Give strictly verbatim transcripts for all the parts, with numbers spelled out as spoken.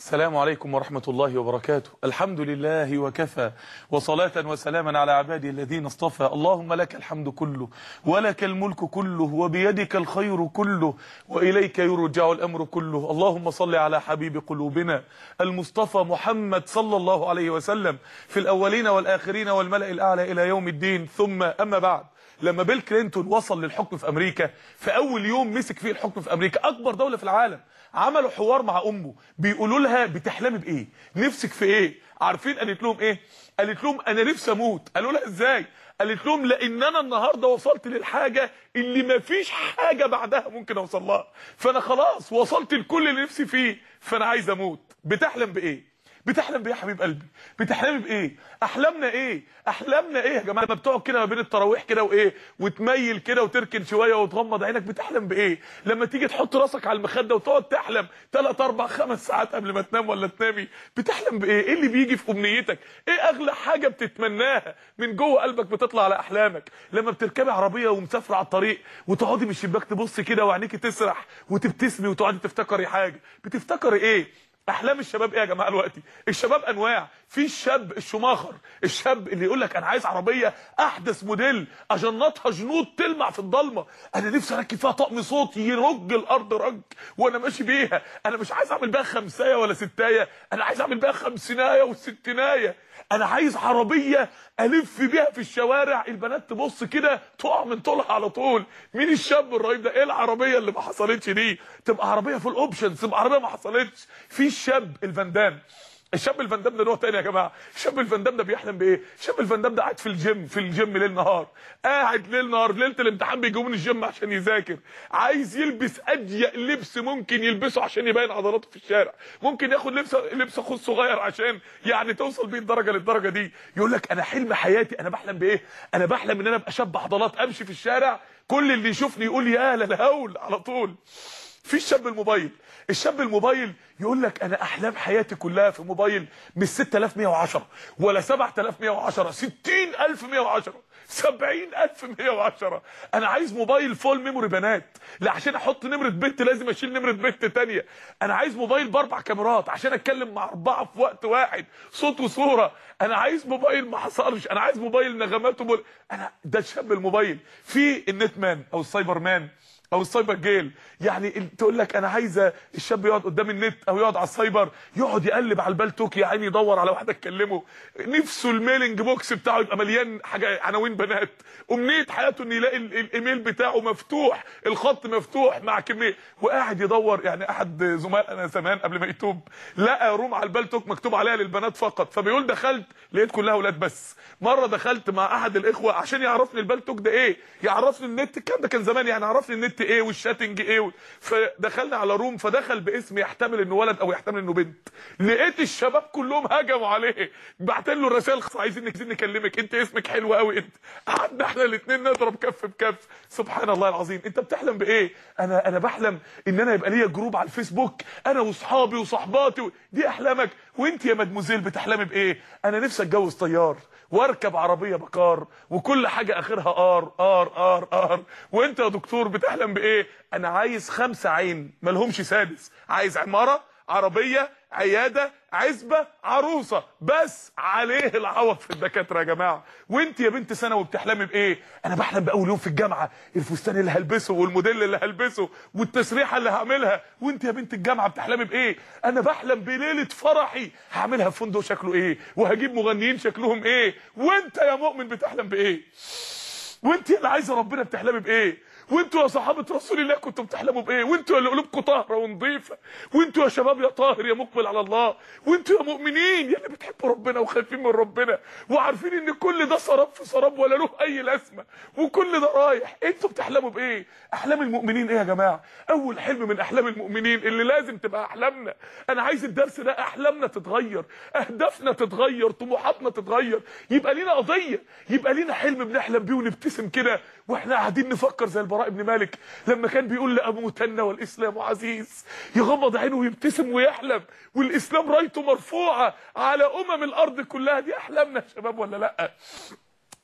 السلام عليكم ورحمة الله وبركاته. الحمد لله وكفى، وصلاة وسلاما على عباده الذين اصطفى. اللهم لك الحمد كله، ولك الملك كله، وبيدك الخير كله، وإليك يرجع الأمر كله. اللهم صل على حبيب قلوبنا المصطفى محمد صلى الله عليه وسلم في الأولين والآخرين والملأ الأعلى إلى يوم الدين. ثم أما بعد، لما بيل كلينتون وصل للحكم في أمريكا، في أول يوم مسك فيه الحكم في أمريكا أكبر دولة في العالم، عملوا حوار مع امه بيقولوا لها بتحلمي بايه؟ نفسك في ايه؟ عارفين قالت لهم ايه؟ قالت لهم انا نفسي اموت. قالوا لها ازاي؟ قالت لهم لان انا النهارده وصلت للحاجه اللي مفيش حاجه بعدها ممكن اوصل لها، فانا خلاص وصلت لكل اللي نفسي فيه، فانا عايز اموت. بتحلم بايه؟ بتحلم بايه يا حبيب قلبي؟ بتحلمي بايه؟ احلامنا ايه؟ احلامنا ايه يا جماعه؟ لما بتقعد كده ما بين التراويح كده وايه وتميل كده وتركن شويه وتغمض عينك، بتحلم بايه؟ لما تيجي تحط راسك على المخده وتقعد تحلم ثلاث اربع خمس ساعات قبل ما تنام ولا تنامي، بتحلم بايه؟ ايه اللي بيجي في امنيتك؟ ايه اغلى حاجه بتتمناها من جوه قلبك بتطلع على احلامك؟ لما بتركبي عربيه ومسافره على الطريق وتقعدي من الشباك تبصي كده وعينيكي تسرح وتبتسمي وتقعدي تفتكري حاجه، بتفتكري ايه؟ احلام الشباب ايه يا جماعه دلوقتي؟ الشباب انواع، في الشاب الشماخر، الشاب اللي يقول لك انا عايز عربيه احدث موديل اجنطها جنود تلمع في الضلمه، انا نفسي اركب فيها طقم صوت يرج الارض رج وانا ماشي بيها، انا مش عايز اعمل بيها خمسايه ولا ستايه، انا عايز اعمل بيها خمسينايه وستينايه، انا عايز عربيه الف بيها في الشوارع البنات تبص كده تقع من طولها على طول. مين الشاب الرهيب ده؟ ايه العربيه اللي ما حصلتش دي؟ تبقى عربيه في الاوبشنز، تبقى عربيه ما حصلتش. في الشاب الفاندام، الشاب الفاندام ده نوع تاني يا جماعه. الشاب الفاندام ده بيحلم بايه؟ الشاب الفاندام ده قاعد في الجيم، في الجيم ليل نهار، قاعد ليل نهار، ليله الامتحان بيجوا من الجيم عشان يذاكر، عايز يلبس اضيق لبس ممكن يلبسه عشان يبين عضلاته في الشارع، ممكن ياخد لبس لبس خوذ صغير عشان يعني توصل بيه الدرجه للدرجه دي. يقول لك انا حلم حياتي، انا بحلم بايه؟ انا بحلم ان انا ابقى شاب عضلات، امشي في الشارع كل اللي يشوفني يقول يا للهول على طول. في الشاب الموبايل، الشاب الموبايل يقول لك انا احلام حياتي كلها في موبايل مش ستة آلاف ومية وعشرة ولا سبعة آلاف ومية وعشرة، ستين ألف ومية وعشرة، سبعين ألف ومية وعشرة. انا عايز موبايل فول ميموري بنات، لا عشان احط نمره بنت لازم اشيل نمره بنت ثانيه. انا عايز موبايل باربع كاميرات عشان اتكلم مع اربعه في وقت واحد صوت وصوره. انا عايز موبايل ما حصلش، انا عايز موبايل نغماته بول... انا ده الشاب الموبايل. في النت مان او السايبر مان او السايبر جيل، يعني تقول لك انا عايزه الشاب يقعد قدام النت او يقعد على السايبر يقعد يقلب على البالتوك يا عيني يدور على واحده تكلمه، نفسه الميلنج بوكس بتاعه يبقى مليان حاجه عناوين بنات، امنيه حياته ان يلاقي الايميل بتاعه مفتوح، الخط مفتوح مع كميه، وقاعد يدور. يعني احد زملائنا زمان قبل ما يتوب لقى روم على البالتوك مكتوب عليها للبنات فقط، فبيقول دخلت لقيت كلها اولاد بس. مره دخلت مع احد الاخوه عشان يعرفني البالتوك ده ايه، يعرفني النت، الكلام ده كان زمان، يعني عرفني النت ايه والشاتنج ايه، فدخلنا على روم، فدخل باسم يحتمل انه ولد او يحتمل انه بنت، لقيت الشباب كلهم هجموا عليه، بعت له الرسائل عايزين عايزين نكلمك، انت اسمك حلو قوي انت، قعدنا احنا الاثنين نضرب كف بكف. سبحان الله العظيم. انت بتحلم بايه؟ انا انا بحلم ان انا يبقى ليا جروب على الفيسبوك انا واصحابي وصحباتي و... دي احلامك. وانت يا مدموزيل بتحلمي بايه؟ انا نفسي اتجوز طيار واركب عربيه بكار وكل حاجه اخرها ار ار ار ار. وانت يا دكتور بتحلم بايه؟ انا عايز خمسه عين مالهمش سادس، عايز عماره، عربيه، عياده، عزبه، عروسه، بس عليه العوض في الدكاتره يا جماعه. وانت يا بنت ثانوي بتحلمي بايه؟ انا بحلم باول يوم في الجامعه، الفستان اللي هلبسه والموديل اللي هلبسه والتسريحه اللي هعملها. وانت يا بنت الجامعه بتحلمي بايه؟ انا بحلم بليله فرحي هعملها في فندق شكله ايه وهجيب مغنيين شكلهم ايه. وانت يا مؤمن بتحلم بايه؟ وانت اللي عايزه ربنا بتحلمي بايه؟ وانتوا يا صحابه رسول الله كنتوا بتحلموا بايه؟ وانتوا اللي قلوبكم طاهره ونظيفه، وانتوا يا شباب يا طاهر يا مقبل على الله، وانتوا يا مؤمنين يا اللي بتحبوا ربنا وخايفين من ربنا وعارفين ان كل ده سراب في سراب ولا له اي لازمه وكل ده رايح. انتوا بتحلموا بايه؟ احلام المؤمنين ايه يا جماعه؟ اول حلم من احلام المؤمنين اللي لازم تبقى احلامنا، انا عايز الدرس ده احلامنا تتغير، اهدافنا تتغير، طموحاتنا تتغير، يبقى لينا قضيه، يبقى لينا حلم بنحلم بيه ونبتسم كده واحنا قاعدين نفكر زي البراء بن مالك لما كان بيقول لأموتن والإسلام عزيز، يغمض عينه ويبتسم ويحلم والإسلام رايته مرفوعة على أمم الأرض كلها. دي أحلامنا يا شباب ولا لأ؟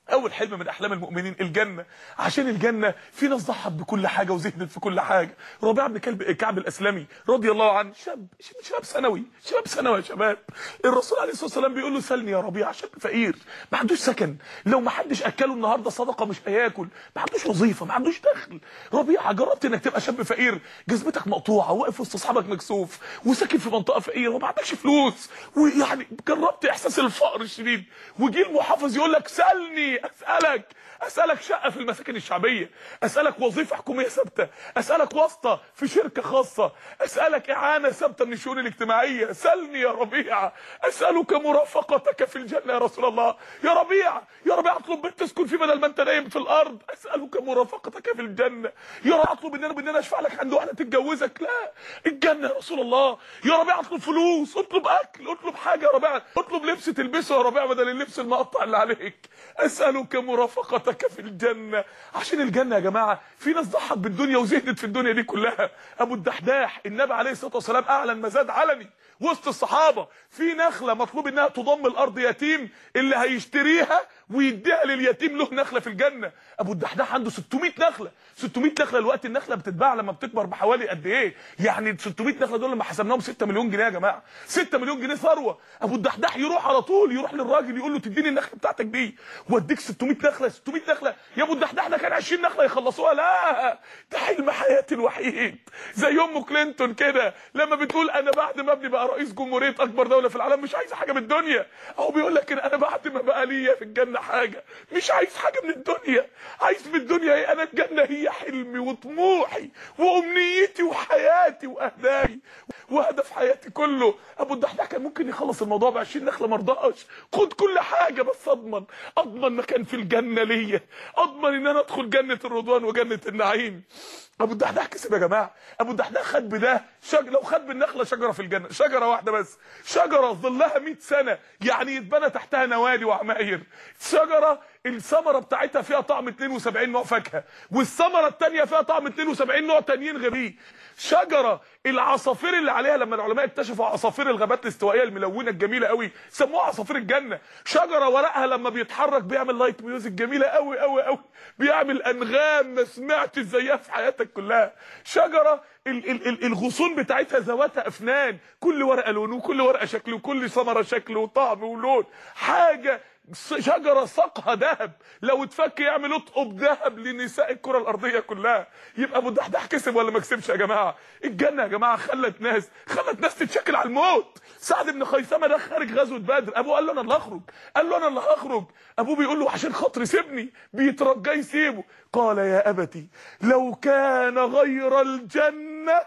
اول حلم من احلام المؤمنين الجنه. عشان الجنه في ناس ضحت بكل حاجه وزهدت في كل حاجه. ربيعه بن كلب كعب الاسلمي رضي الله عنه، شاب شباب ثانوي شباب ثانوي يا شباب. الرسول عليه الصلاه والسلام بيقول له سلني يا ربيعه، شاب فقير ما عندوش سكن، لو ما حدش اكله النهارده صدقه مش هياكل، ما عندوش وظيفه، ما عندوش دخل. ربيعه جربت انك تبقى شاب فقير جزمتك مقطوعه واقف وسط اصحابك مكسوف وساكن في منطقه فقيره وما عندكش فلوس، ويعني جربت احساس الفقر الشديد، وجي المحافظ يقول لك سلني، اسالك اسالك شقه في المساكن الشعبيه، اسالك وظيفه حكوميه ثابته، اسالك واسطه في شركه خاصه، اسالك اعانه ثابته من الشؤون الاجتماعيه. سلني يا ربيعه، اسالك مرافقتك في الجنه يا رسول الله. يا ربيعه يا ربيعه اطلب بنت تسكن في بدل ما انت نايم في الارض. اسالك مرافقتك في الجنه. يا رب اطلب ان انا ان انا اشفع لك عند واحده تتجوزك. لا، الجنه يا رسول الله. يا ربيعه اطلب فلوس، اطلب اكل، اطلب حاجه يا ربيعه، اطلب لبس تلبسه يا ربيعه بدل اللبس المقطع اللي عليك. اسالك مرافقتك في الجنه. عشان الجنه يا جماعه في ناس ضحت بالدنيا وزهدت في الدنيا دي كلها. ابو الدحداح النبي عليه الصلاه والسلام اعلن مزاد علني وسط الصحابه، في نخله مطلوب انها تضم الارض يتيم، اللي هيشتريها ويديها لليتيم له نخله في الجنه. ابو الدحداح عنده ستمائة نخله، ستمائة نخله. الوقت النخله بتتباع لما بتكبر بحوالي قد ايه؟ يعني ستمائة نخله دول لما حسبناهم ستة مليون جنيه يا جماعه، ستة مليون جنيه ثروه. ابو الدحداح يروح على طول يروح للراجل يقول له تديني النخله بتاعتك دي واديك ستمائة نخله. ستمائة نخله يا ابو الدحداح ده كان عشرين نخله يخلصوها. لا، ده حلم حياتي الوحيد، زي ام كلينتون كده لما بتقول انا بعد ما ابني بقى رئيس جمهوريه اكبر دوله في العالم مش عايز حاجه من الدنيا. هو بيقول لك انا بعد ما بقى ليا في الجنه حاجه مش عايز حاجه من الدنيا. عايز من الدنيا ايه؟ انا الجنه هي حلمي وطموحي وامنيتي وحياتي واهدافي وهدف حياتي كله. ابو الدحداح كان ممكن يخلص الموضوع ب عشرين نخله ما رضاش. خد كل حاجه بس اضمن اضمن مكان في الجنه ليا، اضمن ان انا ادخل جنه الرضوان وجنه النعيم. ابو الدحداح كسب يا جماعه. ابو الدحداح خد بده شج... لو خد بالنخله شجره في الجنه، شجره واحده بس، شجره ظلها مئة سنه، يعني يتبنى تحتها نوادي وعماير. شجره الثمره بتاعتها فيها طعم اثنين وسبعين نوع فاكهه، والثمره الثانيه فيها طعم اثنين وسبعين نوع تانيين غيريه. شجره العصافير اللي عليها لما العلماء اكتشفوا عصافير الغابات الاستوائيه الملونه الجميله قوي سموها عصافير الجنه. شجره ورقها لما بيتحرك بيعمل لايت ميوزك جميله قوي قوي قوي، بيعمل انغام ما سمعتش زيها في حياتك كلها. شجره ال ال ال الغصون بتاعتها ذواتها افنان، كل ورقه لون وكل ورقه شكل وكل ثمره شكل وطعم ولون. حاجه شجره ساقها ذهب، لو اتفك يعمل اطقب ذهب لنساء الكره الارضيه كلها. يبقى ابو الدحداح كسب ولا ما كسبش يا جماعه؟ الجنه يا جماعه خلت ناس خلت ناس تتشكل على الموت. سعد بن خيثمه ده خارج غزوه بدر، ابوه قال له انا اللي هخرج، قال له انا اللي هخرج. ابوه بيقول له عشان خاطري سيبني، بيترجى يسيبه. قال يا ابتي لو كان غير الجنه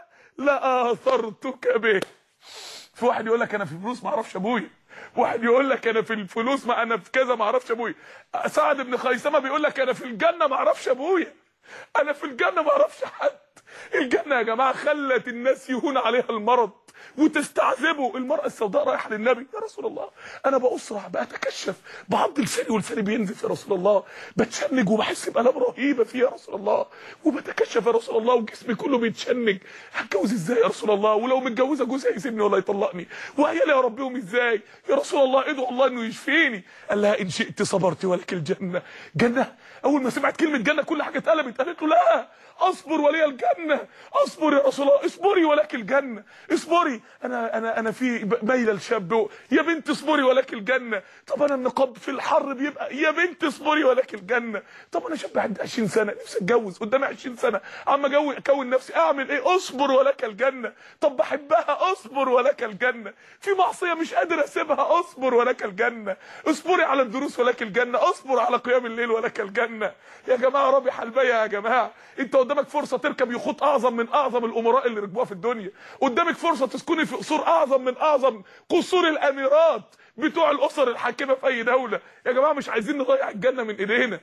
لاثرتك به. في واحد يقول لك انا في فلوس ما اعرفش ابويا، واحد يقول لك انا في الفلوس ما انا في كذا ما اعرفش ابويا. سعد بن خيثمه بيقول لك انا في الجنه ما اعرفش ابويا، انا في الجنه ما اعرفش حد. الجنه يا جماعه خلت الناس يهون عليها المرض وتستعذبه. المرأة السوداء رايحه للنبي، يا رسول الله انا بأسرع بأتكشف بعض لساني ولساني بينزف يا رسول الله، بتشنج وبحس بآلام رهيبه فيه يا رسول الله، وبتكشف يا رسول الله وجسمي كله بيتشنج. هتجوز ازاي يا رسول الله؟ ولو متجوزه جوزها هيسيبني ولا يطلقني؟ وعيالي اربيهم ازاي؟ يا رسول الله ادعو الله انه يشفيني. قال لها ان شئت صبرت ولك الجنه. جنه؟ اول ما سمعت كلمه جنه كل حاجه اتقلبت. قالت له لا اصبر ولي الجنه، اصبر يا رسول الله، اصبري ولك الجنه، اصبري. انا انا انا في ميله لشاب، يا بنت اصبري ولك الجنه. طب انا النقاب في الحر بيبقى، يا بنت اصبري ولك الجنه. طب انا شاب عندي عشرين سنه نفسي اتجوز، قدامي عشرين سنه عم اجوز اكون نفسي، اعمل ايه؟ اصبر ولك الجنه. طب بحبها، اصبر ولك الجنه. في معصيه مش قادر اسيبها، اصبر ولك الجنه. اصبري على الدروس ولك الجنه، اصبر على قيام الليل ولك الجنه. يا جماعه رابح البيع يا جماعه. انت قدامك فرصه تركب يخوت اعظم من اعظم الامراء اللي ركبوها في الدنيا، قدامك فرصه تسكني في قصور اعظم من اعظم قصور الاميرات بتوع الاسر الحاكمه في اي دوله. يا جماعه مش عايزين نضيع الجنه من ايدينا.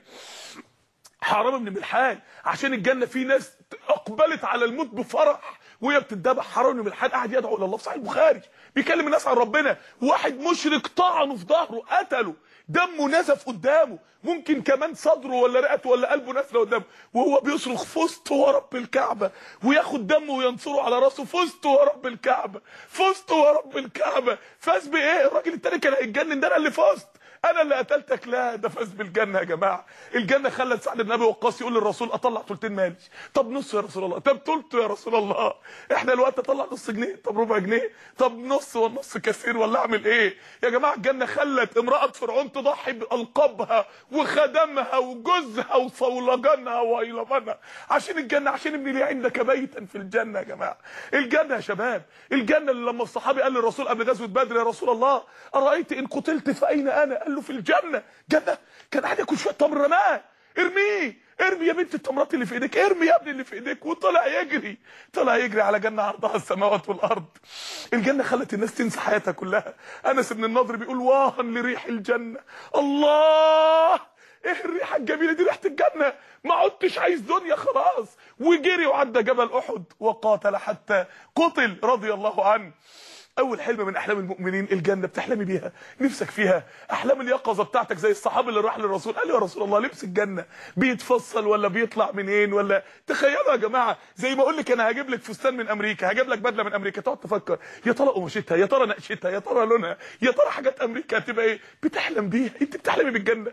حرام بن ملحان عشان الجنه في ناس اقبلت على الموت بفرح وهي بتتذبح. حرام بن ملحان قاعد يدعو الى الله في صحيح البخاري بيكلم الناس عن ربنا، واحد مشرك طعنه في ظهره قتله، دمه نزف قدامه، ممكن كمان صدره ولا رئته ولا قلبه نزله قدامه، وهو بيصرخ فزت ورب الكعبه، وياخد دمه وينصره على راسه، فزت ورب الكعبه، فزت ورب الكعبه. فاز بايه؟ الراجل التاني كان هيتجنن، ده انا اللي فزت. انا اللي قتلتك؟ لا، ده فاز بالجنه يا جماعه. الجنه خلت سعد بن ابي وقاص يقول للرسول اطلع ثلثين مالي. طب نص يا رسول الله. طب ثلثه يا رسول الله. احنا دلوقتي اطلع نص جنيه، طب ربع جنيه، طب نص والنص كثير، ولا اعمل ايه يا جماعه؟ الجنه خلت امراه فرعون تضحي بالقابها وخدمها وجوزها وصولجانها وايلمانها عشان الجنه، عشان ابني لي عندك بيتا في الجنه. يا جماعه الجنه يا شباب، الجنه اللي لما الصحابي قال للرسول قبل غزوه بدر يا رسول الله ارايت ان قتلت فاين انا؟ قال له في الجنه. جنه كان قاعد ياكل شويه تمر رماه، ارميه، ارمي يا بنت التمرات اللي في ايديك، ارمي يا ابني اللي في ايديك، وطلع يجري، طلع يجري على جنه عرضها السماوات والارض. الجنه خلت الناس تنسى حياتها كلها. انس بن النضر بيقول واها لريح الجنه، الله ايه الريحه الجميله دي، ريحه الجنه، ما عدتش عايز دنيا خلاص. وجري وعدى جبل احد وقاتل حتى قتل رضي الله عنه. اول حلم من احلام المؤمنين الجنه، بتحلمي بيها، نفسك فيها، احلام اليقظه بتاعتك زي الصحابي اللي راح للرسول قال له يا رسول الله لبس الجنه بيتفصل ولا بيطلع منين؟ ولا تخيلوا يا جماعه زي ما اقول لك انا هجيب لك فستان من امريكا، هجيب لك بدله من امريكا، تقعد تفكر يا ترى قماشتها، يا ترى نقشتها، يا ترى لونها، يا ترى حاجات امريكا هتبقى ايه؟ بتحلم بيها. انت بتحلمي بالجنه،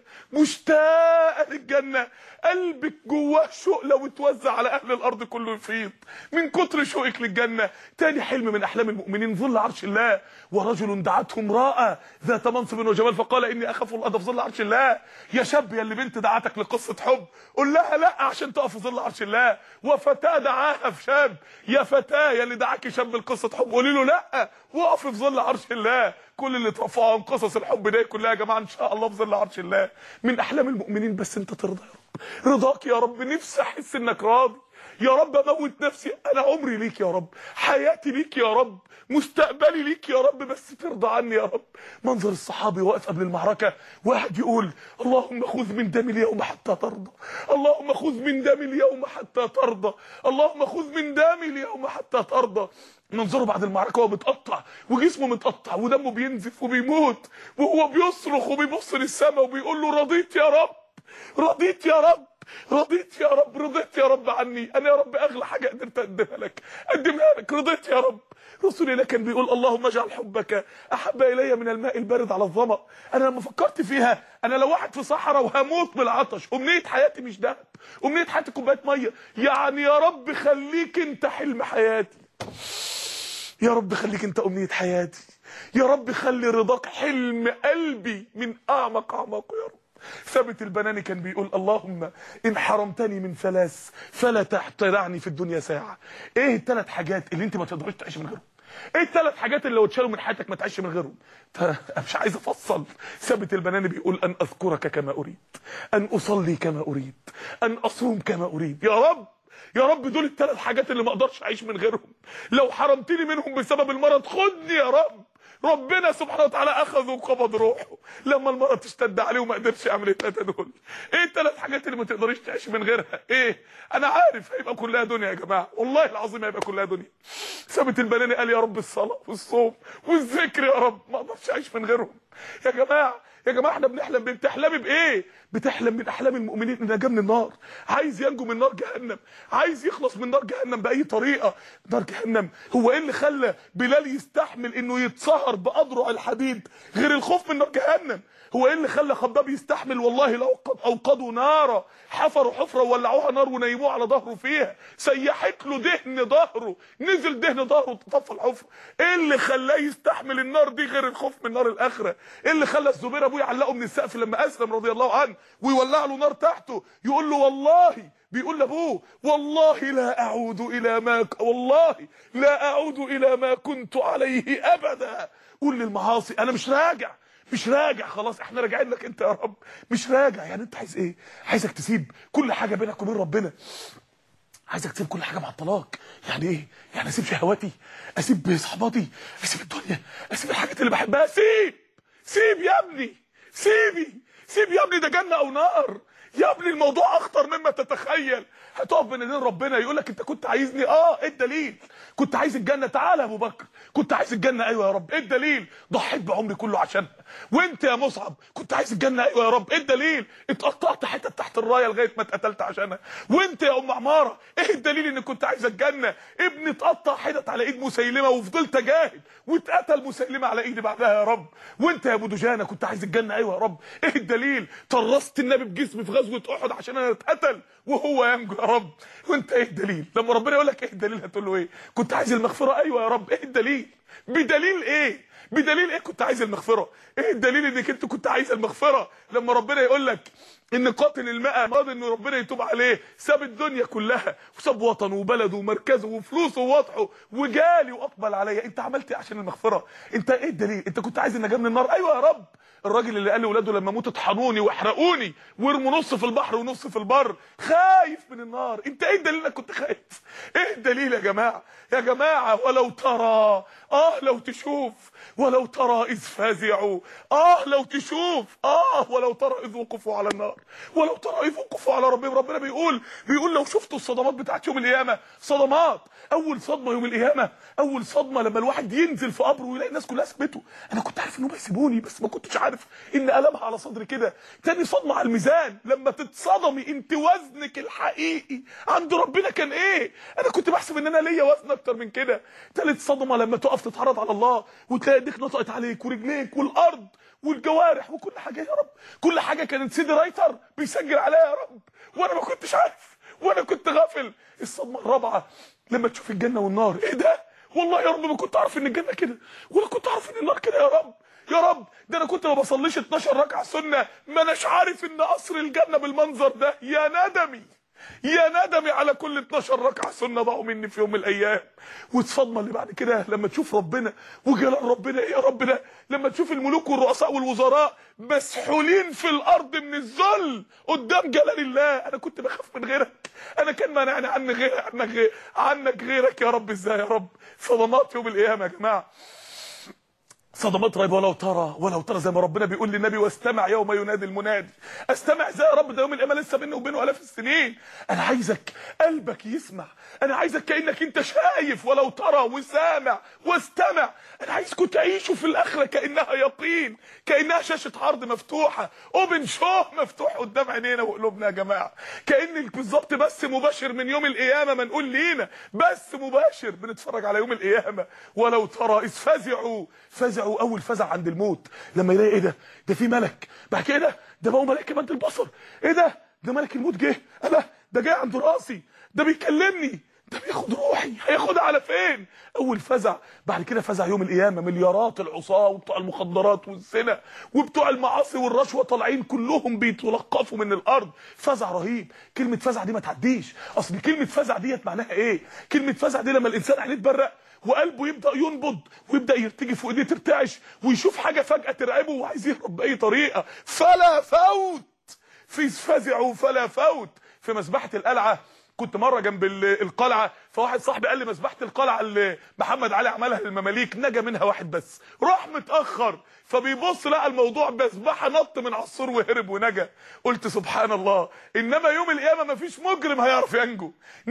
مشتاقه للجنه، قلبك جواه شوق لو اتوزع على اهل الارض كله يفيض من كتر شوقك للجنه. تاني حلم من احلام المؤمنين ظل عرش الله، ورجل دعته امراه ذات منصب وجمال فقال اني اخاف الله في ظل عرش الله. يا شاب يا اللي بنت دعتك لقصه حب قول لها لا عشان تقف في ظل عرش الله. وفتاه دعاها في شاب، يا فتاه يا اللي دعاكي شاب لقصه حب قولي له لا وقف في ظل عرش الله. كل اللي اترفعوا عن قصص الحب ده كلها يا جماعه ان شاء الله في ظل عرش الله. من احلام المؤمنين بس انت ترضى يا رب، رضاك يا رب، نفسي احس انك راضي يا رب، اموت نفسي، انا عمري ليك يا رب، حياتي ليك يا رب، مستقبلي ليك يا رب، بس ترضى عني يا رب. منظر الصحابي واقف قبل المعركه واحد يقول اللهم خذ من دمي اليوم حتى ترضى، اللهم خذ من دمي اليوم حتى ترضى، اللهم خذ من دمي اليوم حتى ترضى. منظره بعد المعركه وهو متقطع وجسمه متقطع ودمه بينزف وبيموت وهو بيصرخ وبيبص للسماء وبيقول له رضيت يا رب، رضيت يا رب، رضيت يا رب، رضيت يا رب عني، انا يا رب اغلى حاجه قدرت اقدمها لك اقدمها لك، رضيت يا رب. رسول الله كان بيقول اللهم اجعل حبك احب الي من الماء البارد على الظما. انا لما فكرت فيها انا لو واحد في صحراء وهموت بالعطش امنيه حياتي مش دهب، امنيه حياتي كوبايه ميه، يعني يا رب خليك انت حلم حياتي، يا رب خليك انت امنيه حياتي، يا رب خلي رضاك حلم قلبي من اعمق اعماقه يا رب. ثابت البناني كان بيقول اللهم ان حرمتني من ثلاث فلا تحترعني في الدنيا ساعه. ايه الثلاث حاجات اللي انت ما تقدرش تعيش من غيرهم؟ ايه الثلاث حاجات اللي لو اتشالوا من حياتك ما تعيش من غيرهم؟ مش عايز افصل. ثابت البناني بيقول ان اذكرك كما اريد، ان اصلي كما اريد، ان اصوم كما اريد. يا رب يا رب دول الثلاث حاجات اللي ما اقدرش اعيش من غيرهم، لو حرمتني منهم بسبب المرض خدني يا رب. ربنا سبحانه وتعالى اخذ وقبض روحه لما المرض اشتد عليه وما قدرش يعمل الثلاثه دول. ايه الثلاث حاجات اللي ما تقدريش تعيش من غيرها؟ ايه؟ انا عارف هيبقى كلها دنيا يا جماعه، والله العظيم هيبقى كلها دنيا. ثابت البناني قال يا رب الصلاه والصوم والذكر يا رب ما اقدرش اعيش من غيرهم. يا جماعه يا جماعه احنا بنحلم بايه؟ بتحلمي بايه؟ بتحلم من احلام المؤمنين ان نجا من النار، عايز ينجو من نار جهنم، عايز يخلص من نار جهنم باي طريقه. نار جهنم هو ايه اللي خلى بلال يستحمل انه يتسهر باضرع الحديد غير الخوف من نار جهنم؟ هو ايه اللي خلى خباب يستحمل والله لو قد اوقدوا نارا حفروا حفره وولعوها نار ونيموه على ظهره فيها سيحت له دهن ظهره، نزل دهن ظهره وتطفى الحفره؟ ايه اللي خلاه يستحمل النار دي غير الخوف من نار الاخره؟ ايه اللي خلى الزبير ابوه يعلقه من السقف لما اسلم رضي الله عنه ويولع له نار تحته يقول له والله، بيقول لابوه والله لا اعود الى ما ك... والله لا اعود الى ما كنت عليه ابدا. قول للمعاصي انا مش راجع، مش راجع خلاص، احنا راجعين لك انت يا رب، مش راجع. يعني انت عايز ايه؟ عايزك تسيب كل حاجه بينك وبين ربنا، عايزك تسيب كل حاجه مع الطلاق. يعني ايه؟ يعني اسيب شهواتي، اسيب صحباتي، اسيب الدنيا، اسيب الحاجات اللي بحبها، سيب سيب يا ابني، سيبي سيب يا ابني، ده جنه او نار يا ابني، الموضوع اخطر مما تتخيل. هتقف بين ايدين ربنا يقول لك انت كنت عايزني؟ اه ايه الدليل؟ كنت عايز الجنه؟ تعالى يا ابو بكر كنت عايز الجنه ايوه يا رب، ايه الدليل؟ ضحيت بعمري كله عشانها. وانت يا مصعب كنت عايز الجنه ايوه يا رب، ايه الدليل؟ اتقطعت حتت تحت الرايه لغايه ما اتقتلت عشانها. وانت يا ام عماره ايه الدليل ان كنت عايز الجنه؟ ابني اتقطع حتت على ايد مسيلمه وفضلت اجاهد واتقتل مسيلمه على ايدي بعدها يا رب. وانت يا ابو دجانه كنت عايز الجنه ايوه يا رب، ايه الدليل؟ طرست النبي بجسمي في غزوه احد عشان انا اتقتل وهو ينجو يا رب. وانت ايه الدليل؟ لما ربنا يقول لك ايه الدليل هتقول له ايه؟ كنت عايز المغفره ايوه يا رب، ايه الدليل؟ بدليل ايه؟ بدليل ايه كنت عايز المغفره؟ ايه الدليل انك انت كنت عايز المغفره؟ لما ربنا يقول لك ان قاتل الماء مراد ان ربنا يتوب عليه، ساب الدنيا كلها وساب وطنه وبلده ومركزه وفلوسه ووضحه وجالي واقبل عليا، انت عملت ايه عشان المغفره؟ انت ايه الدليل؟ انت كنت عايز النجاه من النار ايوه يا رب. الراجل اللي قال لاولاده لما اموت اطحنوني واحرقوني وارموا نص في البحر ونص في البر، خايف من النار. انت ايه الدليل انك كنت خايف؟ ايه الدليل يا جماعه؟ يا جماعه ولو ترى، اه لو تشوف، ولو ترى اذ فزعوا، اه لو تشوف، اه ولو ترى اذ وقفوا على النار، ولو ترى اذ وقفوا على ربهم. ربنا بيقول بيقول لو شفتوا الصدمات بتاعت يوم القيامه، صدمات. اول صدمه يوم القيامه، اول صدمه لما الواحد ينزل في قبره ويلاقي الناس كلها سابته. انا كنت عارف انهم هيسيبوني بس ما كنتش عارف ان ألمها على صدري كده. تاني صدمه على الميزان، لما تتصدمي انت وزنك الحقيقي عند ربنا كان ايه؟ انا كنت بحسب ان انا ليا وزن اكتر من كده. تالت صدمه لما تقف تتعرض على الله وتلاقي ايديك نطقت عليك ورجليك والارض والجوارح وكل حاجه يا رب، كل حاجه كانت سيدي رايتر بيسجل عليها يا رب وانا ما كنتش عارف وانا كنت غافل. الصدمه الرابعه لما تشوف الجنه والنار، ايه ده؟ والله يا رب ما كنت اعرف ان الجنه كده ولا كنت اعرف ان النار كده يا رب. يا رب ده انا كنت ما بصليش اتناشر ركعه سنه ما اناش عارف ان قصر الجنه بالمنظر ده. يا ندمي يا ندمي على كل اتناشر ركعه سنه ضاعوا مني في يوم من الايام. والصدمه اللي بعد كده لما تشوف ربنا وجلال ربنا، ايه يا رب ده؟ لما تشوف الملوك والرؤساء والوزراء مسحولين في الارض من الذل قدام جلال الله. انا كنت بخاف من غيرك، انا كان مانعني عنك غير عنك غير عنك غيرك يا رب. ازاي يا رب؟ صدمات يوم القيامه يا جماعه، صدمات رهيبه. ولو ترى ولو ترى زي ما ربنا بيقول للنبي واستمع يوم ينادي المنادي. استمع ازاي يا رب؟ ده يوم القيامه لسه بينه وبينه الاف السنين. انا عايزك قلبك يسمع، انا عايزك كانك انت شايف ولو ترى وسامع واستمع. انا عايزكم تعيشوا في الاخره كانها يقين، كانها شاشه عرض مفتوحه، اوبن شو مفتوح قدام عينينا وقلوبنا يا جماعه، كان بالظبط بس مباشر من يوم القيامه. ما نقول لينا بس مباشر بنتفرج على يوم القيامه. ولو ترى اذ فزعوا فزعوا اول فزع عند الموت لما يلاقي ايه ده؟ ده في ملك. بعد كده ده بقوا ملائكه مد البصر. ايه ده؟ ده ملك الموت جه. انا ده جاي عند راسي، ده بيكلمني، ده بياخد روحي. هياخدها على فين؟ اول فزع. بعد كده فزع يوم القيامه، مليارات العصاه وبتوع المخدرات والزنا وبتوع المعاصي والرشوه طالعين كلهم بيتلقفوا من الارض. فزع رهيب. كلمه فزع دي ما تعديش. اصل كلمه فزع ديت معناها ايه؟ كلمه فزع دي لما الانسان عينيه تبرق وقلبه يبدا ينبض ويبدا يرتجف وايديه ترتعش ويشوف حاجه فجاه ترعبه وعايز يهرب باي طريقه. فلا فوت في فزعوا فلا فوت. في مسبحه القلعه كنت مره جنب القلعه، فواحد صاحبي قال لي مسبحه القلعه اللي محمد علي عملها للمماليك نجا منها واحد بس، راح متاخر فبيبص لقى الموضوع مسبحه نط من على السور وهرب ونجا. قلت سبحان الله. انما يوم القيامه ما فيش مجرم هيعرف ينجو.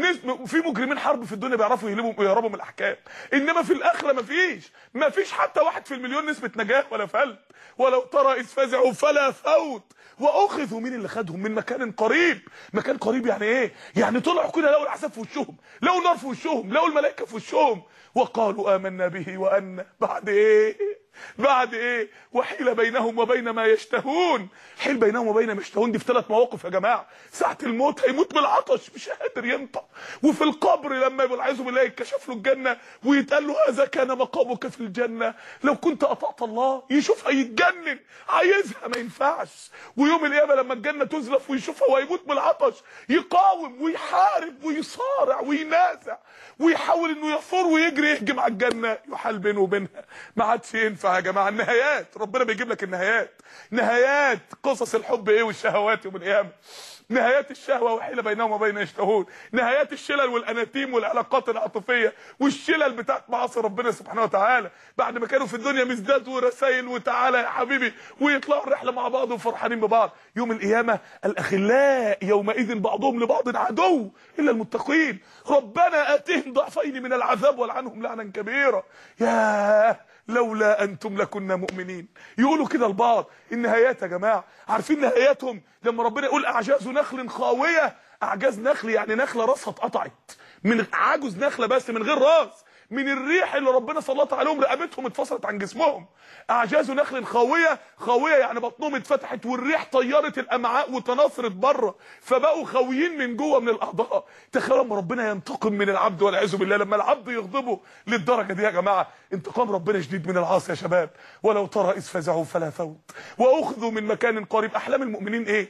في مجرمين حرب في الدنيا بيعرفوا يهربوا ويهربوا من الاحكام، انما في الاخره ما فيش ما فيش حتى واحد في المليون نسبه نجاه ولا فلت. ولو ترى اذ فزعوا فلا فوت واخذوا. مين اللي خدهم؟ من مكان قريب. مكان قريب يعني ايه؟ يعني طلعوا كده لقوا العذاب في وشهم، لقوا النار في وشهم، لقوا الملائكه في وشهم، وقالوا آمنا به وأن. بعد ايه؟ بعد ايه؟ وحيل بينهم وبين ما يشتهون. حيل بينهم وبين ما يشتهون دي في ثلاث مواقف يا جماعه. ساعه الموت هيموت بالعطش مش قادر ينطق، وفي القبر لما يبقى العياذ بالله يتكشف له الجنه ويتقال له هذا كان مقامك في الجنه لو كنت اطعت الله، يشوفها يتجنن عايزها ما ينفعش. ويوم القيامه لما الجنه تزلف ويشوفها ويموت بالعطش يقاوم ويحارب ويصارع وينازع ويحاول انه يثور ويجري يهجم على الجنه، يحال بينه وبينها ما عادش ينفع. ينفع يا جماعه. النهايات ربنا بيجيب لك النهايات، نهايات قصص الحب ايه والشهوات يوم القيامه، نهايات الشهوه وحيله بينهم وبين يشتهون، نهايات الشلل والاناتيم والعلاقات العاطفيه والشلل بتاعت معاصي ربنا سبحانه وتعالى. بعد ما كانوا في الدنيا مزداد ورسائل وتعالى يا حبيبي ويطلعوا الرحله مع بعض وفرحانين ببعض، يوم القيامه الاخلاء يومئذ بعضهم لبعض عدو الا المتقين، ربنا اتهم ضعفين من العذاب والعنهم لعنا كبيرا. يا لولا انتم لكنا مؤمنين. يقولوا كده لبعض. النهايات يا جماعه عارفين نهاياتهم لما ربنا يقول اعجاز نخل خاويه، اعجاز نخل يعني نخله راسها اتقطعت، من عجز نخله بس من غير راس، من الريح اللي ربنا سلط عليهم رقبتهم اتفصلت عن جسمهم. اعجاز نخل خاويه، خاويه يعني بطنهم اتفتحت والريح طيرت الامعاء وتناثرت بره فبقوا خاويين من جوه من الاعضاء. تخيلوا لما ربنا ينتقم من العبد والعياذ بالله، لما العبد يغضبه للدرجه دي يا جماعه. انتقام ربنا شديد من العاصي يا شباب. ولو ترى اذ فزعوا فلا فوت واخذوا من مكان قريب. احلام المؤمنين ايه؟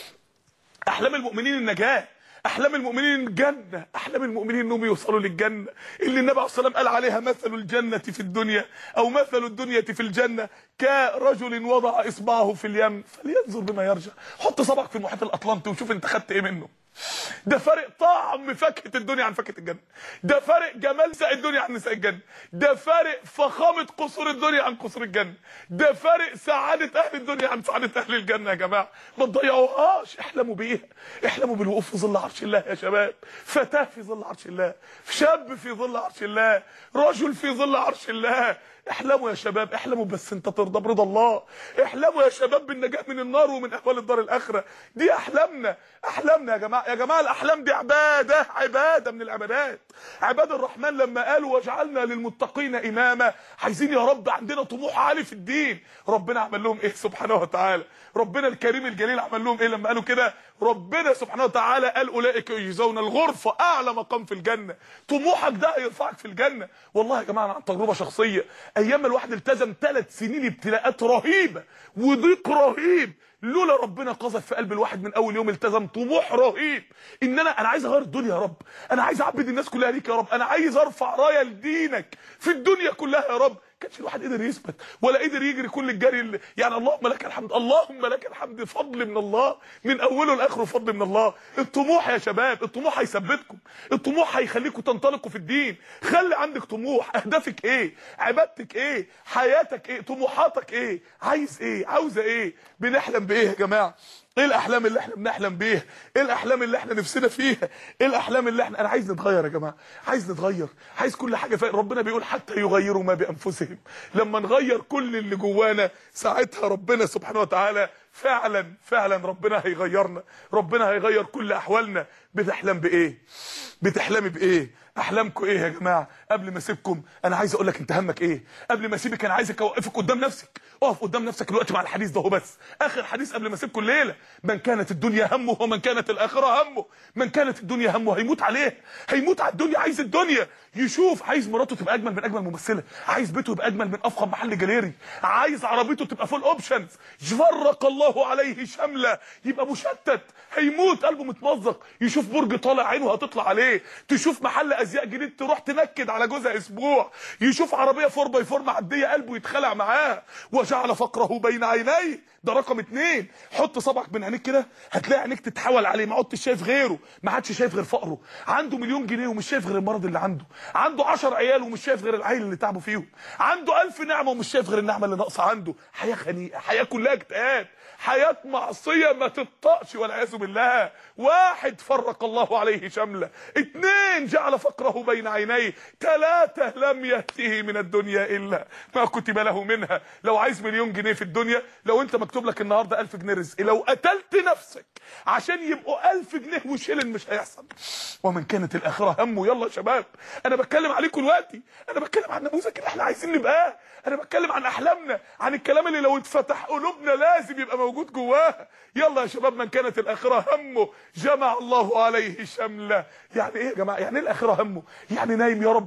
احلام المؤمنين النجاه، احلام المؤمنين الجنه، احلام المؤمنين انهم يوصلوا للجنه اللي النبي عليه الصلاه والسلام قال عليها مثل الجنه في الدنيا او مثل الدنيا في الجنه كرجل وضع اصبعه في اليم فلينظر بما يرجع. حط صبعك في المحيط الاطلنطي وشوف انت خدت ايه منه. ده فرق طعم فاكهه الدنيا عن فاكهه الجنه، ده فرق جمال نساء الدنيا عن نساء الجنه، ده فرق فخامه قصور الدنيا عن قصور الجنه، ده فرق سعاده اهل الدنيا عن سعاده اهل الجنه. يا جماعه ما تضيعوهاش، احلموا بيها، احلموا بالوقوف في ظل عرش الله يا شباب، فتاه في ظل عرش الله، شاب في ظل عرش الله، رجل في ظل عرش الله. احلموا يا شباب، احلموا بس انت ترضى برضا الله. احلموا يا شباب بالنجاة من النار ومن اهوال الدار الاخره. دي احلامنا، احلامنا يا جماعه. يا جماعه الاحلام دي عباده، عباده من العبادات. عباد الرحمن لما قالوا واجعلنا للمتقين اماما، عايزين يا رب عندنا طموح عالي في الدين. ربنا عمل لهم ايه سبحانه وتعالى؟ ربنا الكريم الجليل عمل لهم ايه لما قالوا كده؟ ربنا سبحانه وتعالى قال اولئك يجزون الغرفه، اعلى مقام في الجنه. طموحك ده هيرفعك في الجنه. والله يا جماعه عن تجربه شخصيه، ايام ما الواحد التزم ثلاث سنين ابتلاءات رهيبه وضيق رهيب، لولا ربنا قذف في قلب الواحد من اول يوم التزم طموح رهيب ان انا انا عايز اغير الدنيا يا رب، انا عايز اعبد الناس كلها ليك يا رب، انا عايز ارفع رايه لدينك في الدنيا كلها يا رب. كانش الواحد قدر يثبت ولا قدر يجري كل الجري اللي يعني. اللهم لك الحمد، اللهم لك الحمد، فضل من الله من اوله لاخره، فضل من الله. الطموح يا شباب، الطموح هيثبتكم، الطموح هيخليكم تنطلقوا في الدين. خلي عندك طموح. اهدافك ايه؟ عبادتك ايه؟ حياتك ايه؟ طموحاتك ايه؟ عايز ايه؟ عاوزه ايه؟ بنحلم بايه يا جماعه؟ ايه الاحلام اللي احنا بنحلم بيها؟ ايه الاحلام اللي احنا نفسنا فيها؟ ايه الاحلام اللي احنا انا عايز نتغير يا جماعه، عايز نتغير، عايز كل حاجه فيه. ربنا بيقول حتى يغيروا ما بانفسهم. لما نغير كل اللي جوانا ساعتها ربنا سبحانه وتعالى فعلا فعلا ربنا هيغيرنا، ربنا هيغير كل احوالنا. بتحلم بايه؟ بتحلمي بايه؟ احلامكم ايه يا جماعه؟ قبل ما اسيبكم انا عايز اقول لك انت همك ايه؟ قبل ما اسيبك انا عايزك اوقفك قدام نفسك، اقف قدام نفسك دلوقتي مع الحديث ده. هو بس اخر حديث قبل ما اسيبكم الليله. من كانت الدنيا همه ومن كانت الاخره همه. من كانت الدنيا همه هيموت عليها، هيموت على الدنيا، عايز الدنيا، يشوف عايز مراته تبقى اجمل من اجمل ممثله، عايز بيته يبقى اجمل من افخم محل جاليري، عايز عربيته تبقى فول اوبشنز، فرق الله عليه شمله، يبقى مشتت، هيموت قلبه متمزق، يشوف برج طالع عينه هتطلع عليه، تشوف محل ازياء جديد تروح تنكد على جوزها اسبوع، يشوف عربيه فور باي فور معديه قلبه يتخلع معاها. وجعل فقره بين عينيه، ده رقم اتنين. حط صبعك بين عينيك كده هتلاقي عينيك تتحول عليه، ما عدتش شايف غيره، ما عادش شايف غير فقره. عنده مليون جنيه ومش شايف غير المرض اللي عنده، عنده عشر عيال ومش شايف غير العيل اللي تعبوا فيهم، عنده ألف نعمه ومش شايف غير النعمه اللي ناقصه عنده. حياه خنيقه، حياه كلها اكتئاب، حياه معصيه ما تطقش والعياذ بالله. واحد فرق الله عليه شمله، اتنين جعل فقره بين عينيه، ثلاثه لم يأته من الدنيا الا ما كتب له منها. لو عايز مليون جنيه في الدنيا، لو انت مكتوب لك النهارده ألف جنيه رزق، لو قتلت نفسك عشان يبقوا ألف جنيه وشيلن مش هيحصل. ومن كانت الاخره همه. يلا يا شباب انا بتكلم عليكم دلوقتي، انا بتكلم عن نموذج اللي احنا عايزين نبقاه، انا بتكلم عن احلامنا، عن الكلام اللي لو اتفتح قلوبنا لازم يبقى موجود جواها. يلا يا شباب من كانت الاخره همه جمع الله عليه شمله. يعني ايه يا جماعه؟ يعني ايه الاخره همه؟ يعني نايم يا رب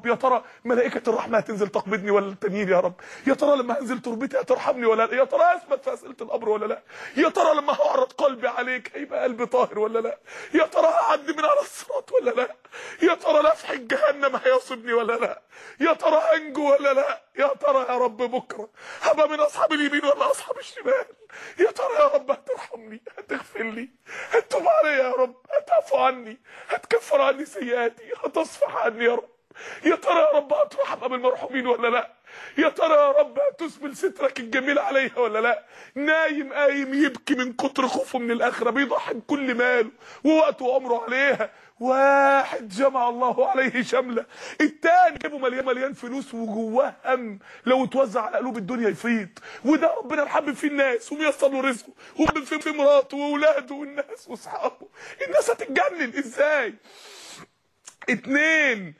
يا ترى ملائكه الرحمه هتنزل تقبضني ولا التانيين يا رب؟ يا ترى لما هنزل تربتي هترحمني ولا لا؟ يا ترى اثبت في اسئله القبر ولا لا؟ يا ترى لما هعرض قلبي عليك هيبقى قلبي طاهر ولا لا؟ يا ترى هعدي من على الصراط ولا لا؟ يا ترى لفح جهنم هيصيبني ولا لا؟ يا ترى هنجو ولا لا؟ يا ترى يا رب بكره هبقى من اصحاب اليمين ولا اصحاب الشمال؟ يا ترى يا رب هترحمني، هتغفر لي، هتتوب علي يا رب، هتعفو عني، هتكفر عني سيئاتي، هتصفح عني يا رب. يا ترى يا رب هترحم بالمرحومين ولا لا؟ يا ترى يا رب هتسبل سترك الجميل عليها ولا لا؟ نايم قايم يبكي من كتر خوفه من الاخره، بيضحي بكل ماله ووقته وعمره عليها. واحد جمع الله عليه شمله، التاني جيبه مليان مليان فلوس وجواه هم لو اتوزع على قلوب الدنيا يفيض. وده ربنا محبب فيه الناس وميسر له رزقه ومحبب فيه في مراته واولاده والناس واصحابه. الناس هتتجنن ازاي؟ اتنين،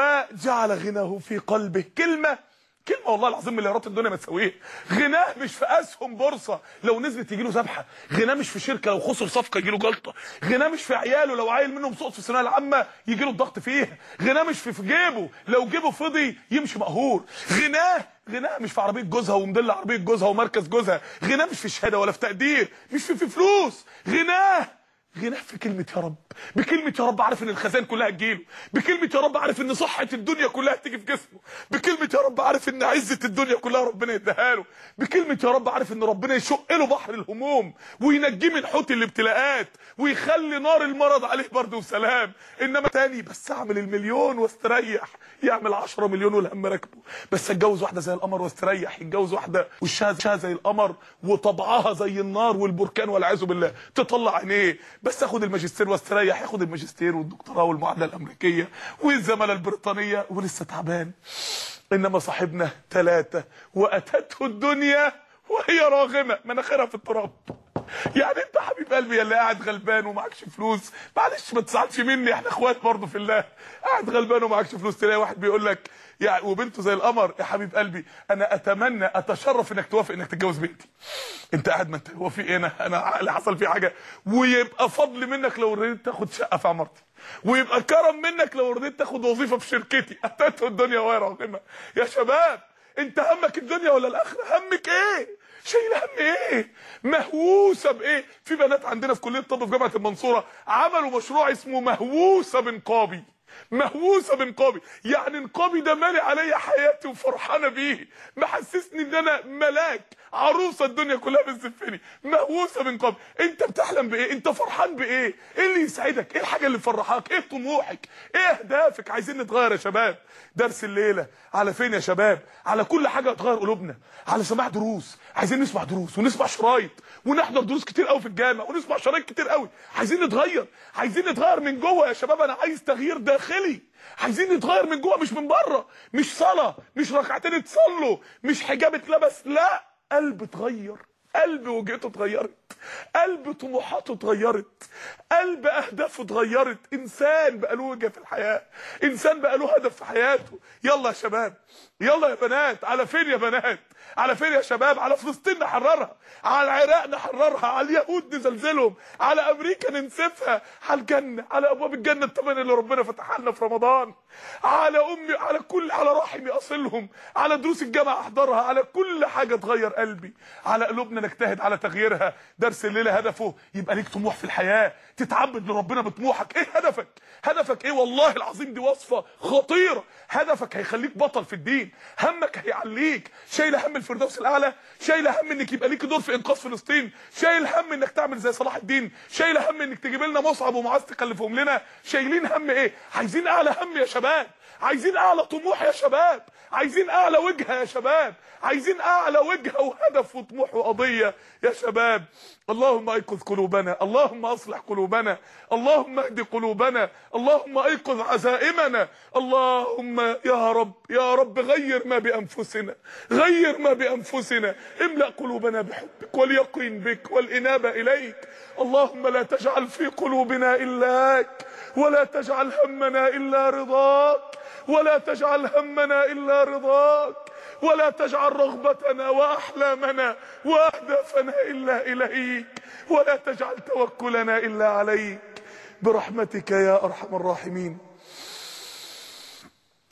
وجعل غناه في قلبه. كلمه كلمه والله العظيم مليارات الدنيا ما تساويها. غناه مش في اسهم بورصه لو نزلت يجي له ذبحه، غناه مش في شركه لو خسر صفقه يجي له جلطه، غناه مش في عياله لو عيل منهم سقط في الثانويه العامه يجي له الضغط فيها، غناه مش في جيبه لو جيبه فضي يمشي مقهور، غناه غناه مش في عربيه جوزها ومدل عربيه جوزها ومركز جوزها، غناه مش في شهاده ولا في تقدير، مش في, في فلوس، غناه غناه في كلمة يا رب. بكلمة يا رب عارف ان الخزان كلها تجيله، بكلمة يا رب عارف ان صحة الدنيا كلها تيجي في جسمه، بكلمة يا رب عارف ان عزة الدنيا كلها ربنا يديها له، بكلمة يا رب عارف ان ربنا يشق له بحر الهموم وينجيه من حوت الابتلاءات ويخلي نار المرض عليه برد وسلام. انما تاني بس اعمل المليون واستريح، يعمل عشرة مليون والهم راكبه، بس اتجوز واحدة زي القمر واستريح، يتجوز واحدة وشها زي القمر وطبعها زي النار والبركان والعياذ بالله تطلع عينيه، بس اخد الماجستير واستريح، ياخد الماجستير والدكتوراه والمعادله الامريكيه والزماله البريطانيه ولسه تعبان. انما صاحبنا ثلاثه واتته الدنيا وهي راغمه مناخيرها في التراب. يعني انت حبيب قلبي يا اللي قاعد غلبان ومعكش فلوس، معلش ما تزعلش مني، احنا اخوات برضه في الله، قاعد غلبان ومعكش فلوس تلاقي واحد بيقول لك يعني وبنته زي القمر، يا حبيب قلبي انا اتمنى اتشرف انك توافق انك تتجوز بنتي. انت قاعد ما انت هو في ايه، انا انا عقلي حصل فيه حاجه، ويبقى فضل منك لو رضيت تاخد شقه في عمارتي، ويبقى كرم منك لو رضيت تاخد وظيفه في شركتي. اتته الدنيا وهي راغمه. يا شباب انت همك الدنيا ولا الاخره؟ همك ايه؟ شايله هم ايه؟ مهووسه بايه؟ في بنات عندنا في كليه الطب في جامعه المنصوره عملوا مشروع اسمه مهووسه بنقابي. مهووسه بنقابي، يعني نقابي ده مالي عليا حياتي وفرحانه بيه، محسسني ان انا ملاك، عروسه الدنيا كلها بتزفني. مهووسه بنقابي. انت بتحلم بايه؟ انت فرحان بايه؟ ايه اللي يسعدك؟ ايه الحاجه اللي تفرحك؟ ايه طموحك؟ ايه اهدافك؟ عايزين نتغير يا شباب. درس الليله على فين يا شباب؟ على كل حاجه تغير قلوبنا، على سماع دروس، عايزين نسمع دروس ونسمع شرايط ونحضر دروس كتير قوي في الجامع ونسمع شرايط كتير قوي. عايزين نتغير، عايزين نتغير من جوه يا شباب. انا عايز تغيير داخلي، عايزين نتغير من جوه مش من بره. مش صلاه، مش ركعتين اتصلوا، مش حجاب اتلبس، لا، قلب اتغير، قلب وجهته اتغيرت، قلب طموحاته اتغيرت، قلب اهدافه اتغيرت، انسان بقى له وجهه في الحياه، انسان بقى له هدف في حياته. يلا يا شباب، يلا يا بنات. على فين يا بنات؟ على فين يا شباب؟ على فلسطين نحررها، على العراق نحررها، على اليهود نزلزلهم، على امريكا ننسفها، على الجنه، على ابواب الجنه الثمانيه اللي ربنا فتحها لنا في رمضان، على امي، على كل، على رحمي اصلهم، على دروس الجامعه احضرها، على كل حاجه تغير قلبي، على قلوبنا نجتهد على تغييرها. درس الليله هدفه يبقى ليك طموح في الحياه، تتعبد لربنا بطموحك. ايه هدفك؟ هدفك ايه؟ والله العظيم دي وصفه خطيره. هدفك هيخليك بطل في الدين، همك هيعليك. شايل هم الفردوس الاعلى، شايل هم انك يبقى ليك دور في انقاذ فلسطين، شايل هم انك تعمل زي صلاح الدين، شايل هم انك تجيب لنا مصعب ومعاذ تكلفهم لنا. شايلين هم ايه؟ عايزين اعلى هم يا شباب، عايزين اعلى طموح يا شباب، عايزين اعلى وجهه يا شباب، عايزين اعلى وجهه وهدف وطموح وقضيه يا شباب. اللهم ايقظ قلوبنا، اللهم اصلح قلوبنا، اللهم اهد قلوبنا، اللهم ايقظ عزائمنا، اللهم يا رب يا رب غير ما بانفسنا، غير ما بانفسنا، املأ قلوبنا بحبك واليقين بك والانابه اليك. اللهم لا تجعل في قلوبنا الاك، ولا تجعل همنا الا رضاك، ولا تجعل همنا الا رضاك، ولا تجعل رغبتنا واحلامنا واهدافنا الا اليك، ولا تجعل توكلنا الا عليك، برحمتك يا ارحم الراحمين.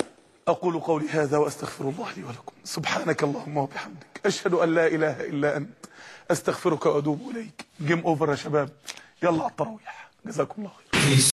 أقول قولي هذا وأستغفر الله لي ولكم. سبحانك اللهم وبحمدك، أشهد أن لا إله إلا أنت، أستغفرك وأتوب إليك. جيم أوفر يا شباب، يلا على التراويح، جزاكم الله خير.